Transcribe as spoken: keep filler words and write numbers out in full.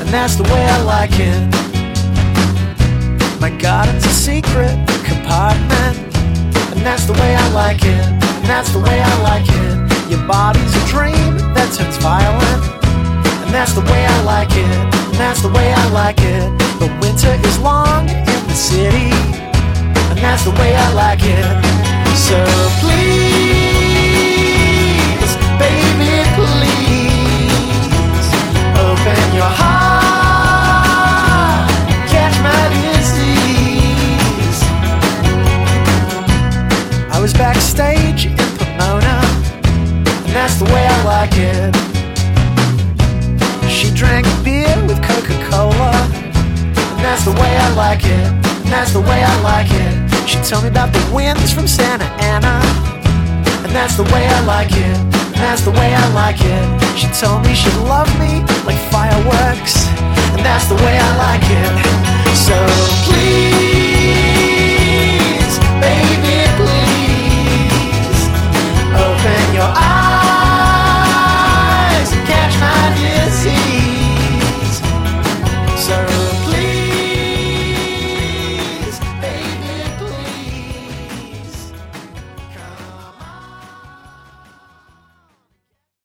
and that's the way I like it. My garden's a secret compartment, and that's the way I like it, and that's the way I like it. Your body's a dream that turns violent, and that's the way I like it, and that's the way I like it. The winter is long in the city, and that's the way I like it. So please, baby, please, open your heart, catch my disease. I was backstage in Pomona, and that's the way I like it. She drank beer with Coca-Cola, and that's the way I like it, and that's the way I like it. She told me about the winds from Santa Ana, and that's the way I like it, and that's the way I like it. She told me she'd love me like fireworks, and that's the way I like it.